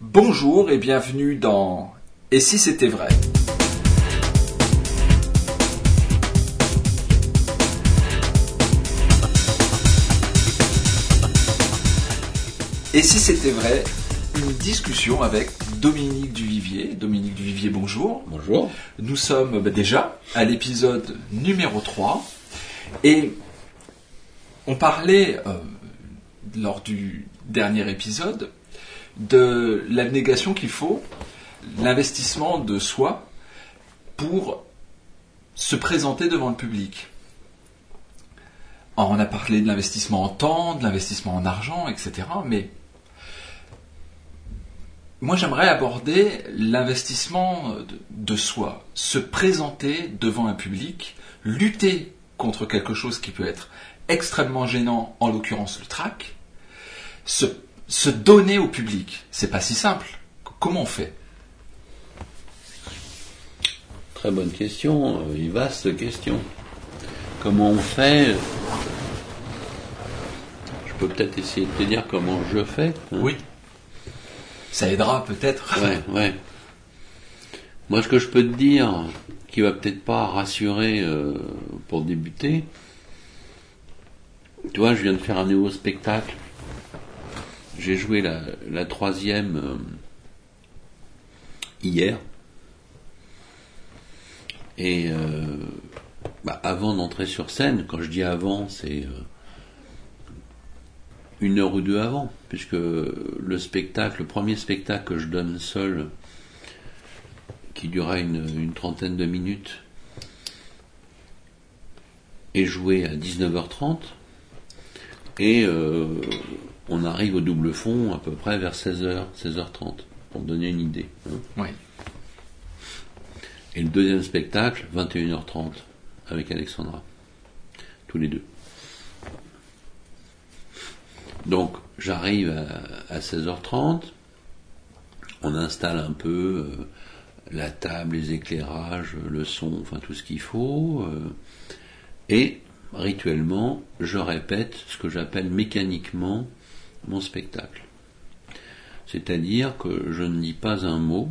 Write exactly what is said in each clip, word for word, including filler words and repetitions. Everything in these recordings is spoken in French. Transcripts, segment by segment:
Bonjour et bienvenue dans Et si c'était vrai ? Et si c'était vrai, une discussion avec Dominique Duvivier. Dominique Duvivier, bonjour. Bonjour. Nous sommes bah, déjà à l'épisode numéro trois et on parlait euh, lors du dernier épisode de l'abnégation qu'il faut, l'investissement de soi pour se présenter devant le public. Alors, on a parlé de l'investissement en temps, de l'investissement en argent, et cetera. Mais moi, j'aimerais aborder l'investissement de, de soi, se présenter devant un public, lutter contre quelque chose qui peut être extrêmement gênant, en l'occurrence le trac, se, se donner au public. C'est pas si simple. Comment on fait ? Très bonne question, une vaste question. Comment on fait ? Je peux peut-être essayer de te dire comment je fais. Hein ? Oui. Ça aidera peut-être. Ouais, ouais. Moi, ce que je peux te dire, qui va peut-être pas rassurer euh, pour débuter, tu vois, je viens de faire un nouveau spectacle. J'ai joué la, la troisième euh, hier. Et euh, bah, avant d'entrer sur scène, quand je dis avant, c'est euh, une heure ou deux avant, puisque le spectacle, le premier spectacle que je donne seul, qui durera une, une trentaine de minutes, est joué à dix-neuf heures trente, et euh, on arrive au double fond à peu près vers seize heures, seize heures trente, pour donner une idée. Hein. Oui. Et le deuxième spectacle, vingt et une heures trente, avec Alexandra. Tous les deux. Donc, j'arrive à, à seize heures trente, on installe un peu euh, la table, les éclairages, le son, enfin tout ce qu'il faut, euh, et rituellement, je répète ce que j'appelle mécaniquement mon spectacle. C'est-à-dire que je ne dis pas un mot,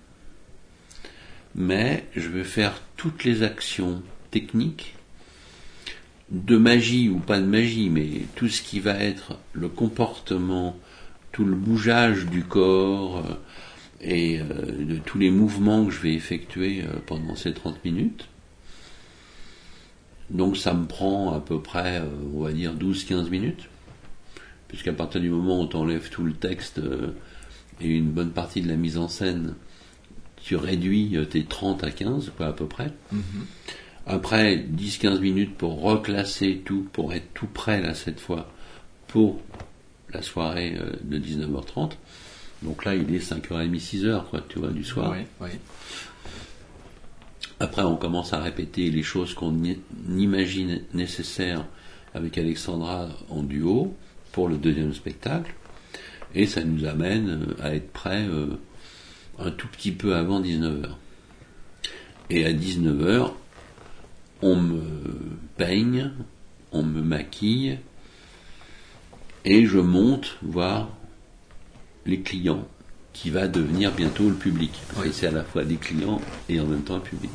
mais je vais faire toutes les actions techniques, de magie ou pas de magie, mais tout ce qui va être le comportement, tout le bougeage du corps euh, et euh, de tous les mouvements que je vais effectuer euh, pendant ces trente minutes. Donc ça me prend à peu près, euh, on va dire, douze à quinze minutes, puisqu'à partir du moment où tu enlèves tout le texte euh, et une bonne partie de la mise en scène, tu réduis tes trente à quinze, quoi, à peu près. Mm-hmm. Après, dix à quinze minutes pour reclasser tout, pour être tout prêt, là, cette fois, pour la soirée de dix-neuf heures trente. Donc là, il est cinq heures trente, six heures, quoi, tu vois, du soir. Oui, oui. Après, on commence à répéter les choses qu'on imagine nécessaires avec Alexandra en duo pour le deuxième spectacle. Et ça nous amène à être prêts euh, un tout petit peu avant dix-neuf heures. Et à dix-neuf heures, on me peigne, on me maquille, et je monte voir les clients, qui va devenir bientôt le public. Parce oui. que c'est à la fois des clients et en même temps un public.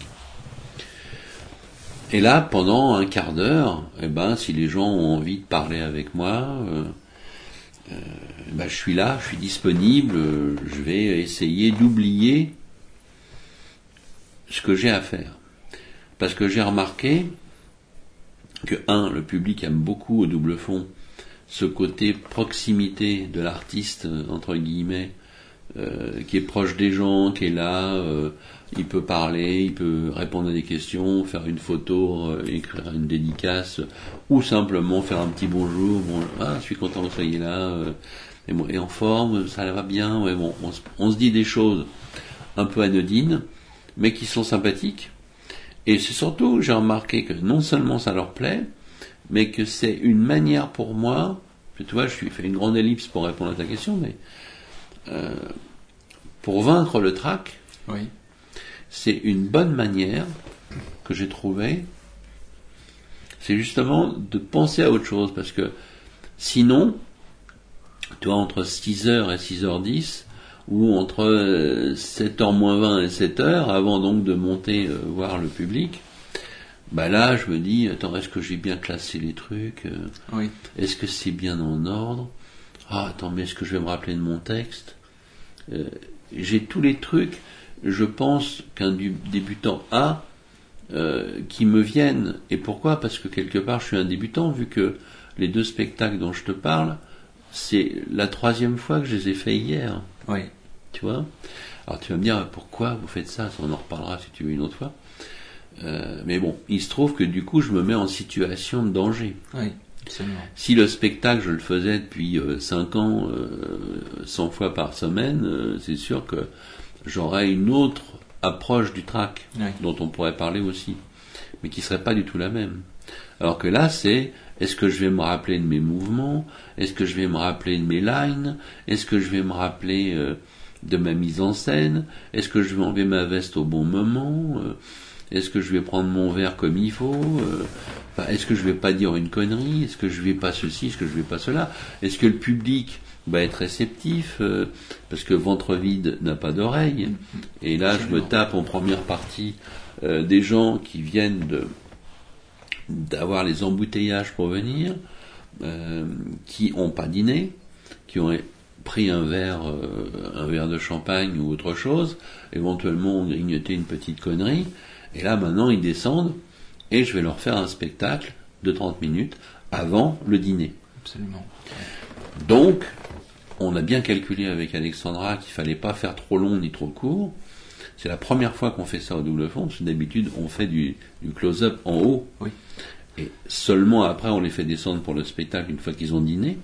Et là, pendant un quart d'heure, eh ben, si les gens ont envie de parler avec moi, euh, euh, ben, je suis là, je suis disponible, je vais essayer d'oublier ce que j'ai à faire. Parce que j'ai remarqué que, un, le public aime beaucoup au double fond ce côté proximité de l'artiste, entre guillemets, euh, qui est proche des gens, qui est là, euh, il peut parler, il peut répondre à des questions, faire une photo, euh, écrire une dédicace, ou simplement faire un petit bonjour, bon, ah, je suis content que vous soyez là, euh, et, bon, et en forme, ça va bien, ouais, bon, on, on se dit des choses un peu anodines, mais qui sont sympathiques. Et c'est surtout, j'ai remarqué que non seulement ça leur plaît, mais que c'est une manière pour moi, tu vois, je fais une grande ellipse pour répondre à ta question, mais euh, pour vaincre le trac, oui. C'est une bonne manière que j'ai trouvée, c'est justement de penser à autre chose, parce que sinon, tu vois, entre six heures et six heures dix, ou entre euh, sept heures moins vingt et sept heures, avant donc de monter euh, voir le public. Bah là, je me dis, attends, est-ce que j'ai bien classé les trucs euh, Oui. Est-ce que c'est bien en ordre? Ah, attends, mais est-ce que je vais me rappeler de mon texte? euh, J'ai tous les trucs, je pense, qu'un du- débutant a, euh, qui me viennent. Et pourquoi? Parce que quelque part, je suis un débutant, vu que les deux spectacles dont je te parle, c'est la troisième fois que je les ai faits hier. Oui. Tu vois? Alors tu vas me dire, pourquoi vous faites ça? On en reparlera si tu veux une autre fois. Euh, mais bon, il se trouve que du coup, je me mets en situation de danger. Oui, absolument. Si le spectacle, je le faisais depuis euh, cinq ans, euh, cent fois par semaine, euh, c'est sûr que j'aurais une autre approche du track, Oui. dont on pourrait parler aussi, mais qui serait pas du tout la même. Alors que là, c'est, est-ce que je vais me rappeler de mes mouvements? Est-ce que je vais me rappeler de mes lines? Est-ce que je vais me rappeler euh, de ma mise en scène? Est-ce que je vais enlever ma veste au bon moment? euh, Est-ce que je vais prendre mon verre comme il faut? euh, enfin, Est-ce que je vais pas dire une connerie? Est-ce que je vais pas ceci? Est-ce que je vais pas cela? Est-ce que le public va être réceptif? euh, Parce que ventre vide n'a pas d'oreille. Et là, je me tape en première partie euh, des gens qui viennent de d'avoir les embouteillages pour venir, euh, qui ont pas dîné, qui ont pris un verre, euh, un verre de champagne ou autre chose, éventuellement ont grignoté une petite connerie, et là maintenant ils descendent, et je vais leur faire un spectacle de trente minutes avant le dîner. Absolument. Donc, on a bien calculé avec Alexandra qu'il fallait pas faire trop long ni trop court. C'est la première fois qu'on fait ça au double fond, parce que d'habitude on fait du, du close-up en haut. Oui. Et seulement après on les fait descendre pour le spectacle une fois qu'ils ont dîné.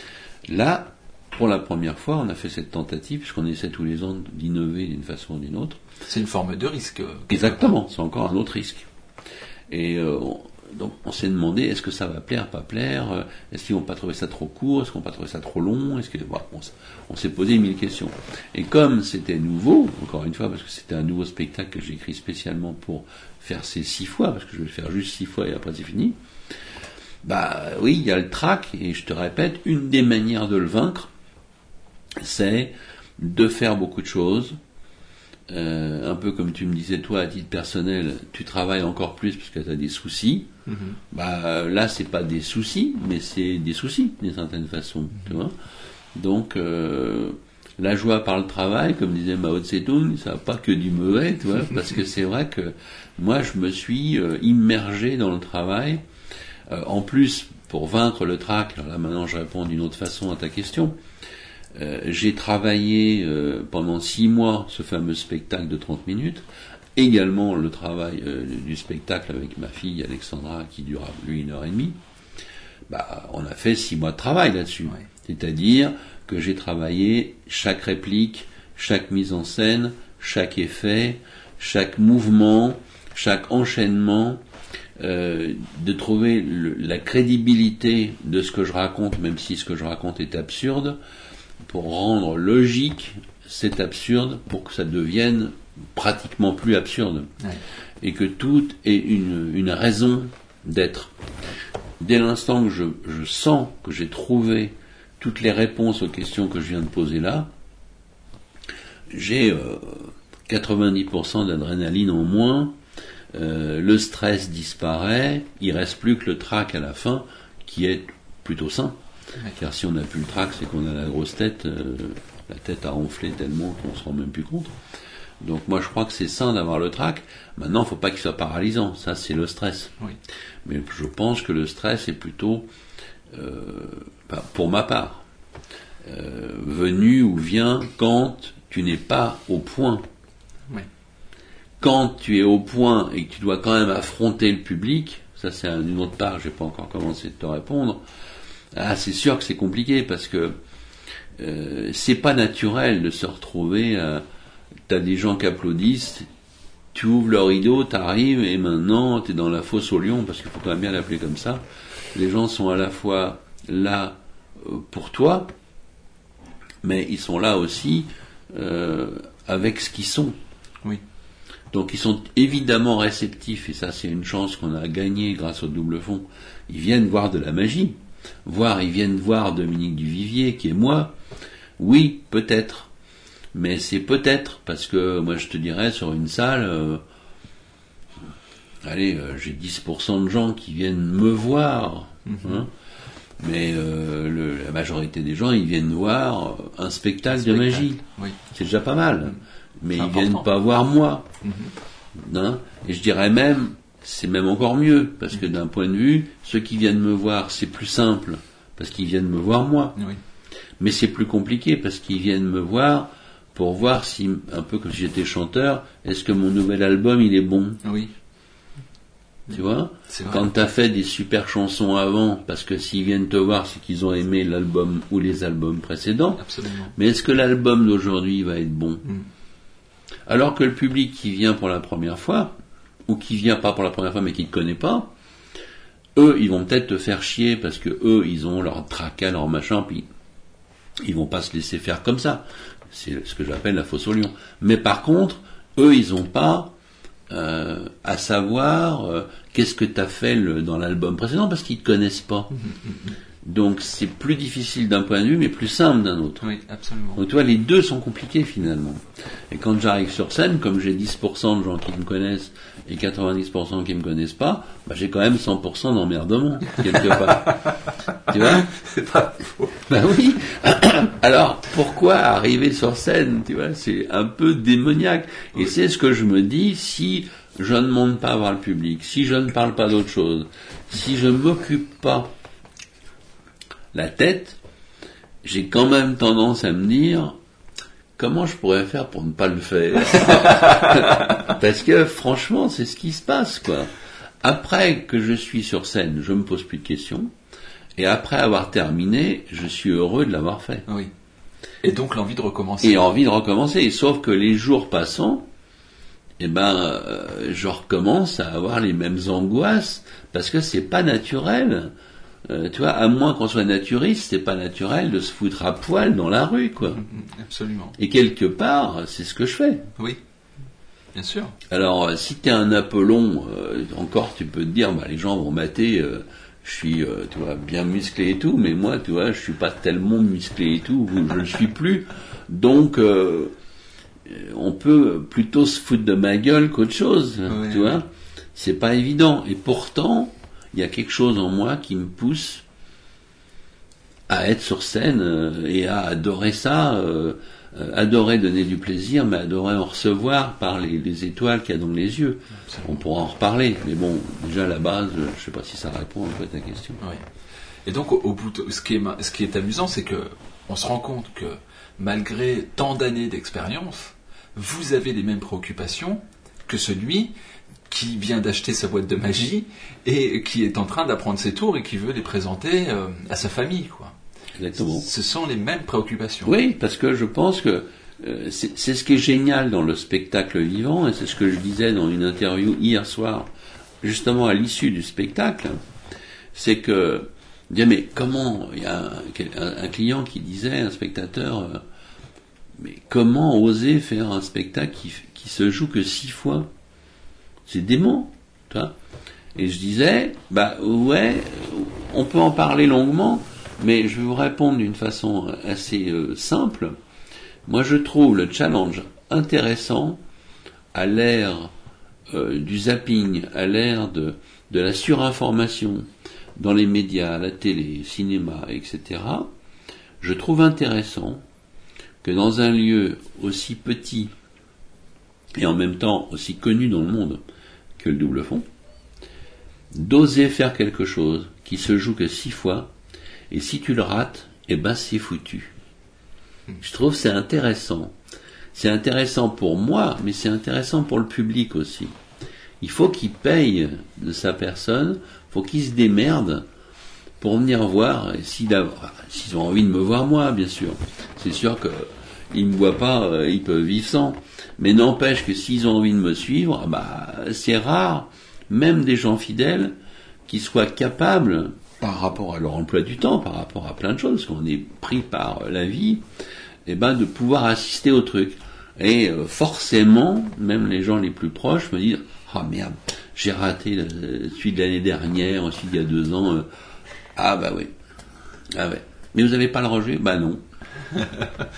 Là, pour la première fois, on a fait cette tentative, puisqu'on essaie tous les ans d'innover d'une façon ou d'une autre. C'est une forme de risque. Exactement, c'est encore un autre risque. Et euh, on, donc on s'est demandé, est-ce que ça va plaire, pas plaire? Est-ce qu'ils vont pas trouver ça trop court? Est-ce qu'ils vont pas trouver ça trop long? Est-ce que voilà, on, on s'est posé mille questions. Et comme c'était nouveau, encore une fois, parce que c'était un nouveau spectacle que j'ai écrit spécialement pour faire ces six fois, parce que je vais le faire juste six fois et après c'est fini. Bah oui, il y a le trac, et je te répète, une des manières de le vaincre, c'est de faire beaucoup de choses. Euh, un peu comme tu me disais toi à titre personnel, tu travailles encore plus parce que tu as des soucis. Mm-hmm. Bah là c'est pas des soucis, mais c'est des soucis d'une certaine façon, mm-hmm. tu vois. Donc euh, la joie par le travail, comme disait Mao Tse-tung, ça n'a pas que du mauvais, tu vois, parce que c'est vrai que moi je me suis euh, immergé dans le travail. Euh, en plus, pour vaincre le trac, alors là maintenant je réponds d'une autre façon à ta question. Euh, j'ai travaillé euh, pendant six mois ce fameux spectacle de trente minutes, également le travail euh, du spectacle avec ma fille Alexandra qui dura lui une heure et demie. Bah, on a fait six mois de travail là-dessus. Ouais. C'est-à-dire que j'ai travaillé chaque réplique, chaque mise en scène, chaque effet, chaque mouvement, chaque enchaînement, euh, de trouver le, la crédibilité de ce que je raconte, même si ce que je raconte est absurde, pour rendre logique cet absurde, pour que ça devienne pratiquement plus absurde. Ouais. Et que tout ait une, une raison d'être. Dès l'instant que je, je sens que j'ai trouvé toutes les réponses aux questions que je viens de poser là, j'ai euh, quatre-vingt-dix pour cent d'adrénaline en moins, euh, le stress disparaît, il reste plus que le trac à la fin, qui est plutôt sain. Car si on n'a plus le trac, c'est qu'on a la grosse tête, euh, la tête a enflé tellement qu'on se rend même plus compte. Donc moi je crois que c'est sain d'avoir le trac. Maintenant, il ne faut pas qu'il soit paralysant, ça c'est le stress. Oui. Mais je pense que le stress est plutôt, euh, pour ma part, euh, venu ou vient quand tu n'es pas au point. Oui. Quand tu es au point et que tu dois quand même affronter le public, ça c'est une autre part, je n'ai pas encore commencé de te répondre. Ah, c'est sûr que c'est compliqué parce que euh, c'est pas naturel de se retrouver. Euh, t'as des gens qui applaudissent, tu ouvres le rideau, t'arrives et maintenant t'es dans la fosse au lion, parce qu'il faut quand même bien l'appeler comme ça. Les gens sont à la fois là euh, pour toi, mais ils sont là aussi euh, avec ce qu'ils sont. Oui. Donc ils sont évidemment réceptifs, et ça c'est une chance qu'on a gagnée grâce au double fond. Ils viennent voir de la magie. Voir, ils viennent voir Dominique Duvivier, qui est moi. Oui, peut-être. Mais c'est peut-être, parce que moi je te dirais, sur une salle, euh, allez, euh, j'ai dix pour cent de gens qui viennent me voir, mmh. hein, mais euh, le, la majorité des gens, ils viennent voir un spectacle, un spectacle. de magie. Oui. C'est déjà pas mal. Mmh. Mais c'est ils important. Viennent pas voir moi. Mmh. Hein, et je dirais même, c'est même encore mieux, parce mmh. que d'un point de vue, ceux qui viennent me voir, c'est plus simple, parce qu'ils viennent me voir moi. Oui. Mais c'est plus compliqué, parce qu'ils viennent me voir pour voir si, un peu comme si j'étais chanteur, est-ce que mon nouvel album, il est bon? Oui. Tu vois? Quand t'as fait des super chansons avant, parce que s'ils viennent te voir, c'est qu'ils ont aimé l'album ou les albums précédents. Absolument. Mais est-ce que l'album d'aujourd'hui va être bon? Mm. Alors que le public qui vient pour la première fois, ou qui vient pas pour la première fois mais qui ne te connaît pas, eux, ils vont peut-être te faire chier parce que eux, ils ont leur tracas, leur machin, puis ils vont pas se laisser faire comme ça. C'est ce que j'appelle la fosse au lion. Mais par contre, eux, ils ont pas euh, à savoir euh, qu'est-ce que tu as fait le, dans l'album précédent parce qu'ils te connaissent pas. Donc c'est plus difficile d'un point de vue, mais plus simple d'un autre. Oui, absolument. Donc tu vois, les deux sont compliqués finalement. Et quand j'arrive sur scène, comme j'ai dix pour cent de gens qui me connaissent et quatre-vingt-dix pour cent qui me connaissent pas, bah j'ai quand même cent pour cent d'emmerdement quelque part. Tu vois? C'est pas faux. Ben oui. Alors pourquoi arriver sur scène? Tu vois, c'est un peu démoniaque. Et oui. C'est ce que je me dis si je ne monte pas voir le public, si je ne parle pas d'autre chose, si je m'occupe pas la tête, j'ai quand même tendance à me dire comment je pourrais faire pour ne pas le faire. Parce que franchement, c'est ce qui se passe, quoi. Après que je suis sur scène, je me pose plus de questions, et après avoir terminé, je suis heureux de l'avoir fait. Oui. Et donc l'envie de recommencer. Et envie de recommencer. Sauf que les jours passant, eh ben, euh, je recommence à avoir les mêmes angoisses parce que c'est pas naturel. Euh, tu vois, à moins qu'on soit naturiste, c'est pas naturel de se foutre à poil dans la rue, quoi. Absolument. Et quelque part, c'est ce que je fais. Oui, bien sûr. Alors, euh, si t'es un Apollon, euh, encore, tu peux te dire, bah, les gens vont mater, euh, je suis, euh, tu vois, bien musclé et tout, mais moi, tu vois, je suis pas tellement musclé et tout, je le suis plus. Donc, euh, on peut plutôt se foutre de ma gueule qu'autre chose, oui, tu oui. vois. C'est pas évident. Et pourtant, il y a quelque chose en moi qui me pousse à être sur scène euh, et à adorer ça, euh, euh, adorer donner du plaisir, mais adorer en recevoir par les, les étoiles qu'il y a dans les yeux. Absolument. On pourra en reparler, mais bon, déjà à la base, je sais pas si ça répond un peu à ta question. Oui. Et donc, au, au bout, de, ce qui est, ce qui est amusant, c'est que on se rend compte que malgré tant d'années d'expérience, vous avez les mêmes préoccupations que celui qui vient d'acheter sa boîte de magie et qui est en train d'apprendre ses tours et qui veut les présenter euh, à sa famille, quoi. Exactement. Ce sont les mêmes préoccupations. Oui, parce que je pense que euh, c'est, c'est ce qui est génial dans le spectacle vivant, et c'est ce que je disais dans une interview hier soir, justement à l'issue du spectacle, c'est que, mais comment, il y a un, un client qui disait, un spectateur, euh, mais comment oser faire un spectacle qui, qui se joue que six fois? C'est dément, tu vois. Et je disais, bah ouais, on peut en parler longuement, mais je vais vous répondre d'une façon assez euh, simple. Moi, je trouve le challenge intéressant à l'ère euh, du zapping, à l'ère de, de la surinformation dans les médias, la télé, cinéma, et cetera. Je trouve intéressant que dans un lieu aussi petit et en même temps aussi connu dans le monde que le double fond, d'oser faire quelque chose qui se joue que six fois, et si tu le rates, eh ben c'est foutu. Je trouve que c'est intéressant. C'est intéressant pour moi, mais c'est intéressant pour le public aussi. Il faut qu'il paye de sa personne, il faut qu'il se démerde pour venir voir, et s'ils ont envie de me voir moi, bien sûr. C'est sûr que ils me voient pas, euh, ils peuvent vivre sans. Mais n'empêche que s'ils ont envie de me suivre, bah, c'est rare, même des gens fidèles, qui soient capables, par rapport à leur emploi du temps, par rapport à plein de choses, qu'on est pris par la vie, eh ben, de pouvoir assister au truc. Et euh, forcément, même les gens les plus proches me disent, ah oh, merde, j'ai raté le, celui de l'année dernière, celui d'il y a deux ans. Euh, ah bah oui, ah ouais. Mais vous n'avez pas le rejet? Bah non.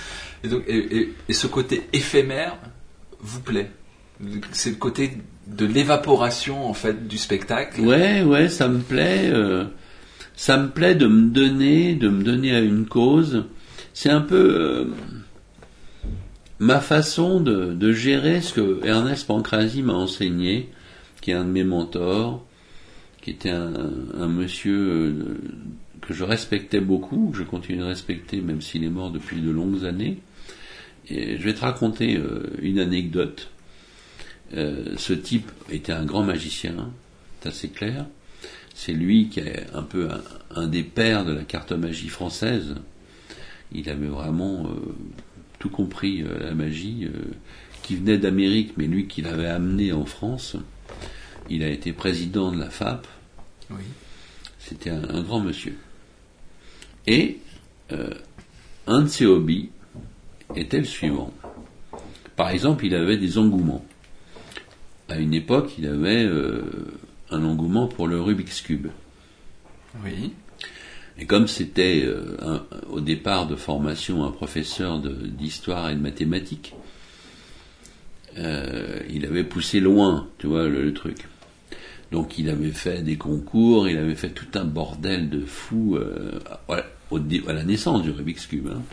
Et, donc, et, et, et ce côté éphémère vous plaît? C'est le côté de l'évaporation en fait du spectacle. Ouais, ouais, ça me plaît. Euh, ça me plaît de me donner, de me donner à une cause. C'est un peu euh, ma façon de, de gérer ce que Ernest Pancrazi m'a enseigné, qui est un de mes mentors, qui était un, un monsieur euh, que je respectais beaucoup, que je continue de respecter même s'il est mort depuis de longues années. Et je vais te raconter euh, une anecdote. Euh, ce type était un grand magicien, c'est assez clair. C'est lui qui est un peu un, un des pères de la cartomagie française. Il avait vraiment euh, tout compris, euh, la magie, euh, qui venait d'Amérique, mais lui qui l'avait amené en France. Il a été président de la F A P. Oui. C'était un, un grand monsieur. Et euh, un de ses hobbies était le suivant. Par exemple, il avait des engouements. À une époque, il avait euh, un engouement pour le Rubik's Cube. Oui. Et comme c'était euh, un, au départ de formation un professeur de, d'histoire et de mathématiques, euh, il avait poussé loin, tu vois, le, le truc. Donc il avait fait des concours, il avait fait tout un bordel de fou euh, à, au, à la naissance du Rubik's Cube. Hein.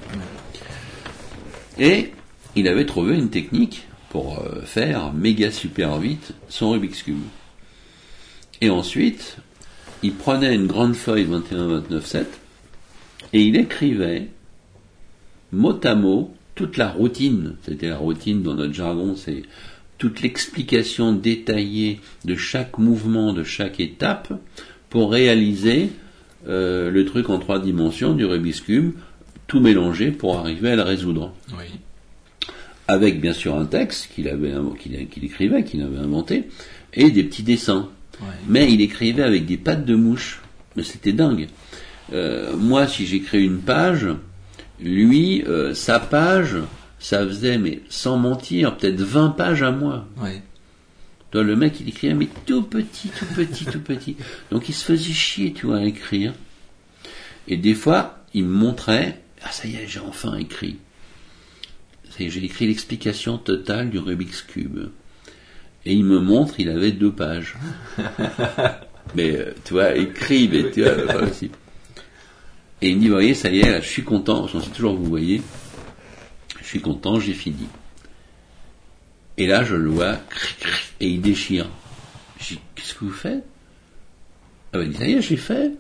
Et il avait trouvé une technique pour euh, faire méga super vite son Rubik's Cube. Et ensuite, il prenait une grande feuille vingt et un vingt-neuf sept et il écrivait mot à mot toute la routine. C'était la routine dans notre jargon, c'est toute l'explication détaillée de chaque mouvement, de chaque étape pour réaliser euh, le truc en trois dimensions du Rubik's Cube, tout mélangé pour arriver à le résoudre. Oui. Avec bien sûr un texte qu'il avait qu'il, qu'il écrivait, qu'il avait inventé, et des petits dessins. Ouais. Mais il écrivait avec des pattes de mouche. Mais c'était dingue. Euh, moi, si j'écris une page, lui, euh, sa page, ça faisait, mais sans mentir, peut-être vingt pages à moi. Ouais. Donc, le mec, il écrivait, mais tout petit, tout petit, tout petit. Donc il se faisait chier, tu vois, à écrire. Et des fois, il me montrait, ah ça y est, j'ai enfin écrit. C'est, j'ai écrit l'explication totale du Rubik's Cube. Et il me montre, il avait deux pages. Mais, euh, tu vois, écrit, mais tu vois, pas possible. Et il me dit, vous voyez, ça y est, là, je suis content, j'en sais toujours, vous voyez, je suis content, j'ai fini. Et là, je le vois, et il déchire. Je dis, qu'est-ce que vous faites? Ah ben, il dit, ça y est, j'ai fait.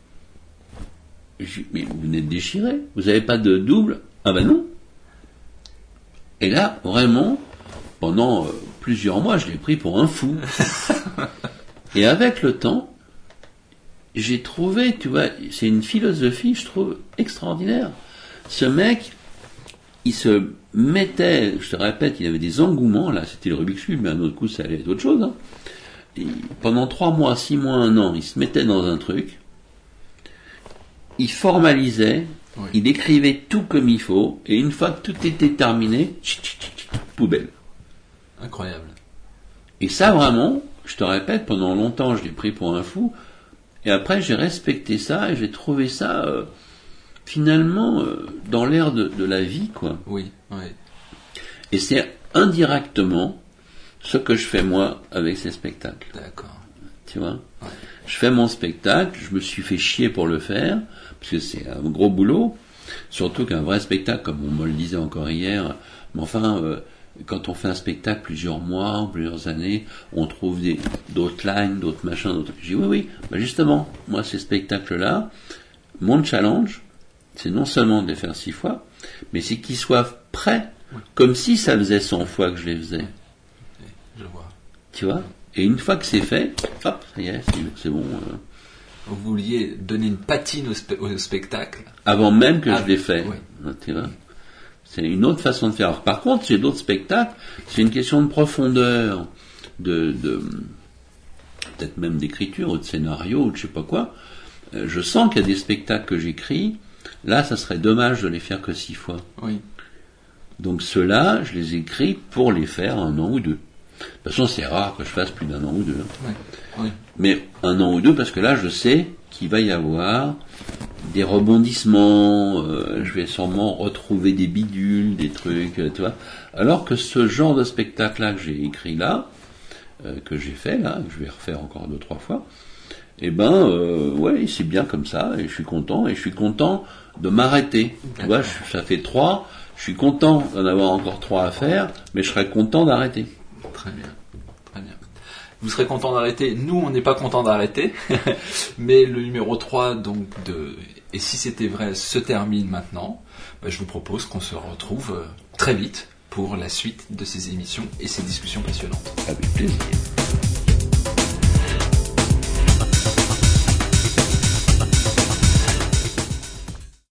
Je dis, mais vous venez de déchirer, vous n'avez pas de double? Ah ben non. Et là, vraiment, pendant euh, plusieurs mois, je l'ai pris pour un fou. Et avec le temps, j'ai trouvé, tu vois, c'est une philosophie, je trouve, extraordinaire. Ce mec, il se mettait, je te répète, il avait des engouements, là, c'était le Rubik's Cube, mais un autre coup, ça allait être autre chose. Hein. Et pendant trois mois, six mois, un an, il se mettait dans un truc, il formalisait, oui. Il écrivait tout comme il faut, et une fois que tout était terminé, tch, tch, tch, tch, poubelle. Incroyable. Et ça, vraiment, je te répète, pendant longtemps, je l'ai pris pour un fou, et après, j'ai respecté ça, et j'ai trouvé ça, euh, finalement, euh, dans l'air de, de la vie, quoi. Oui, oui. Et c'est indirectement ce que je fais, moi, avec ces spectacles. D'accord. Tu vois ? Ouais. Je fais mon spectacle, je me suis fait chier pour le faire, parce que c'est un gros boulot, surtout qu'un vrai spectacle, comme on me le disait encore hier, mais enfin, euh, quand on fait un spectacle plusieurs mois, plusieurs années, on trouve des, d'autres lines, d'autres machins, d'autres... Je dis oui, oui, bah justement, moi ces spectacles-là, mon challenge, c'est non seulement de les faire six fois, mais c'est qu'ils soient prêts, oui. Comme si ça faisait cent fois que je les faisais. Oui, je vois. Tu vois ? Et une fois que c'est fait, hop, ça y est, c'est, c'est bon. Euh... Vous vouliez donner une patine au, spe- au spectacle avant même que ah, je l'ai fait. Oui. Tu vois ? C'est une autre façon de faire. Alors, par contre, chez d'autres spectacles, c'est une question de profondeur, de, de peut-être même d'écriture ou de scénario ou de je sais pas quoi. Euh, je sens qu'il y a des spectacles que j'écris. Là, ça serait dommage de les faire que six fois. Oui. Donc ceux-là, je les écris pour les faire un an ou deux. De toute façon, c'est rare que je fasse plus d'un an ou deux. Oui. Oui. Mais un an ou deux, parce que là, je sais qu'il va y avoir des rebondissements, euh, je vais sûrement retrouver des bidules, des trucs, tu vois. Alors que ce genre de spectacle-là que j'ai écrit là, euh, que j'ai fait là, que je vais refaire encore deux, trois fois, eh ben, euh, ouais, c'est bien comme ça, et je suis content, et je suis content de m'arrêter. Tu vois, je, ça fait trois, je suis content d'en avoir encore trois à faire, mais je serais content d'arrêter. Très bien, très bien. Vous serez content d'arrêter. Nous, on n'est pas content d'arrêter, mais le numéro trois, donc de Et si c'était vrai, se termine maintenant. Ben, je vous propose qu'on se retrouve très vite pour la suite de ces émissions et ces discussions passionnantes. Avec plaisir.